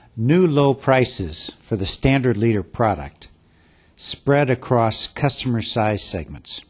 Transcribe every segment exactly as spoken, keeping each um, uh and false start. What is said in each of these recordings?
New low prices for the standard liter product spread across customer size segments.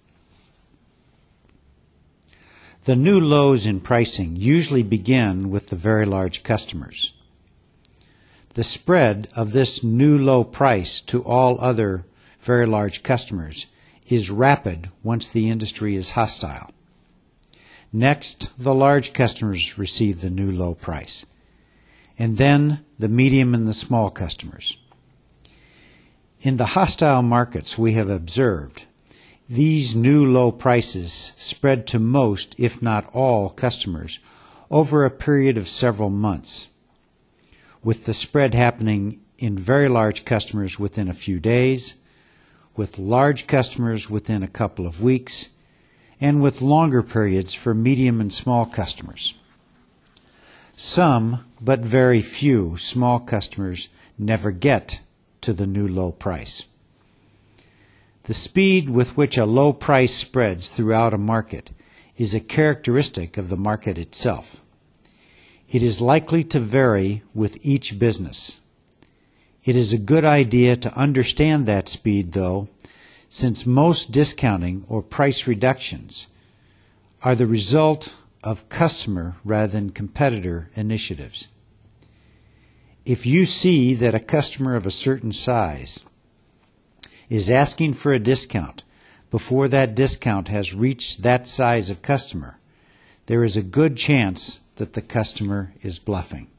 The new lows in pricing usually begin with the very large customers. The spread of this new low price to all other very large customers is rapid once the industry is hostile. Next, the large customers receive the new low price, and then the medium and the small customers. In the hostile markets we have observed, these new low prices spread to most, if not all, customers over a period of several months, with the spread happening in very large customers within a few days, with large customers within a couple of weeks, and with longer periods for medium and small customers. Some, but very few, small customers never get to the new low price. The speed with which a low price spreads throughout a market is a characteristic of the market itself. It is likely to vary with each business. It is a good idea to understand that speed, though, since most discounting or price reductions are the result of customer rather than competitor initiatives. If you see that a customer of a certain size is asking for a discount before that discount has reached that size of customer, there is a good chance that the customer is bluffing.